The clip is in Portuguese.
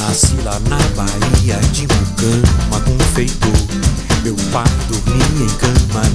Nasci lá na Bahia de Mucama com um feitor. Meu pai dormia em cama